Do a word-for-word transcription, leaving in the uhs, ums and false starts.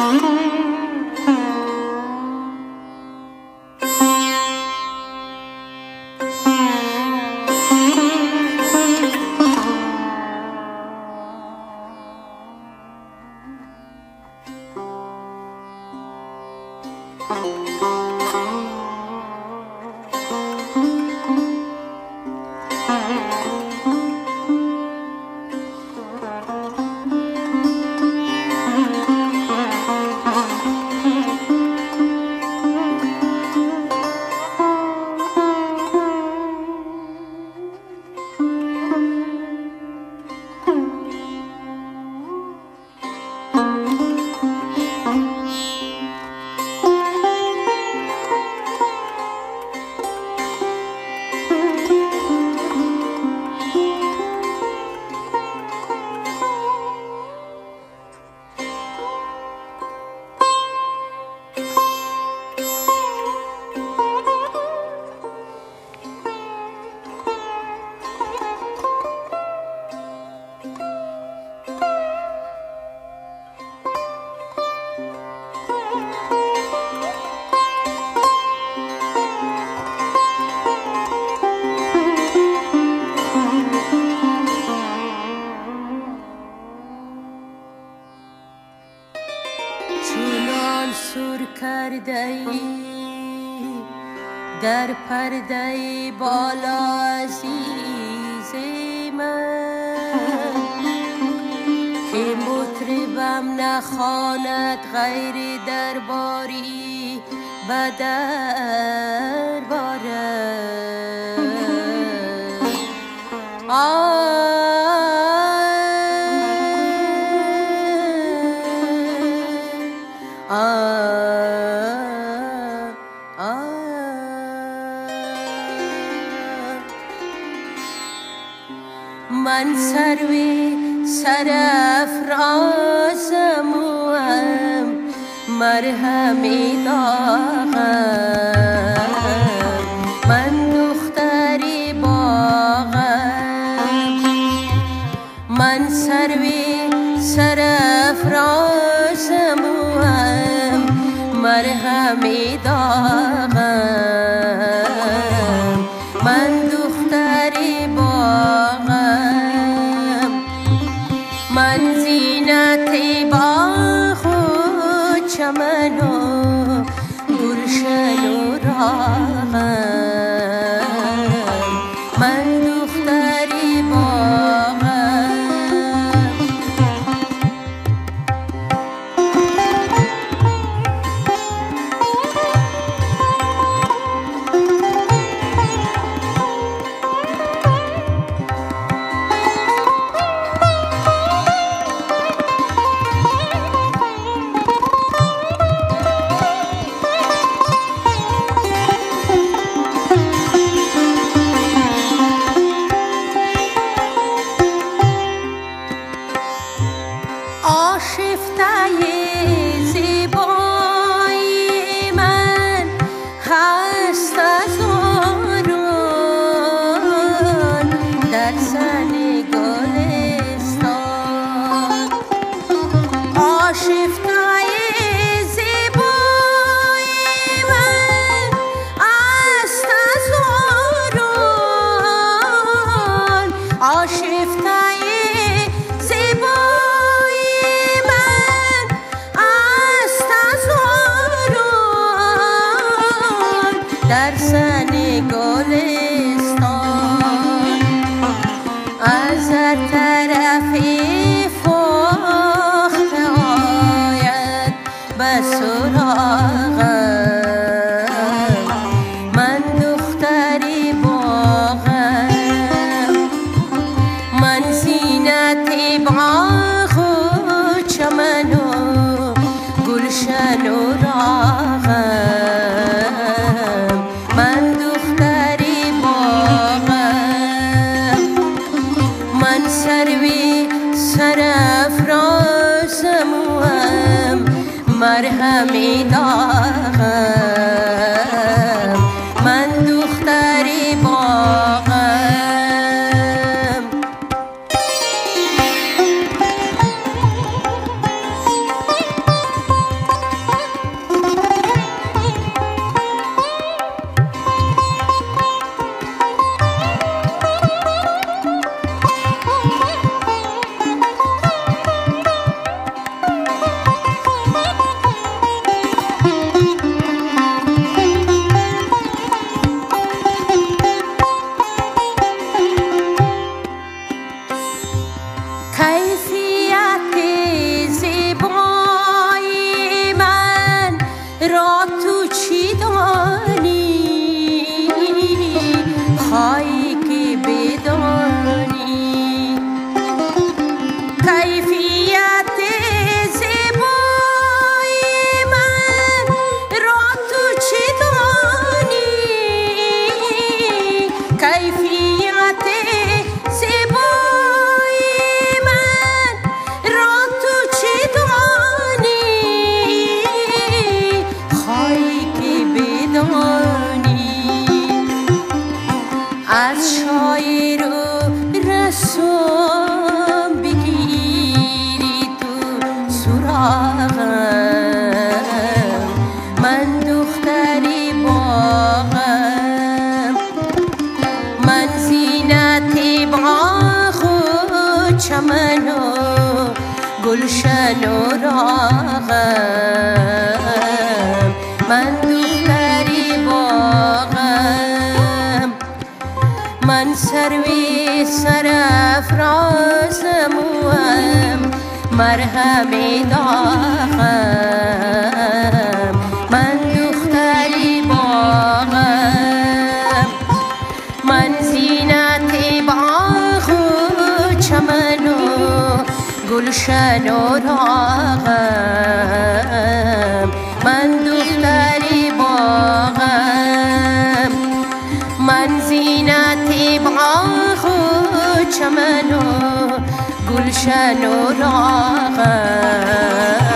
در پرده بالا عزیز من که مطربم نخواند غیر درباری و درباره من سروی سرافرازم و هم مرهمی داغم من دختری باغم من سروی سرافرازم و هم مرهمی داغم من دختری باغم من زینت باغ و چمن و گلشن و راغم من دختری باغم در سن گلستان از هر طرفی فاخته آید به سراغم من دختری باغم از شاعر و رسام بگیری تو سراغم، من دختری باغم، من زینت باغ و چمن و گلشن و راغم، من دختری باغم، من سروی سرافرازم وم مرهم داغم، من دختری باغم، من زینت باغ و چمن و گلشن و راغم، من دختری باغم، من زینت باغ و چمن و گلشن و راغم.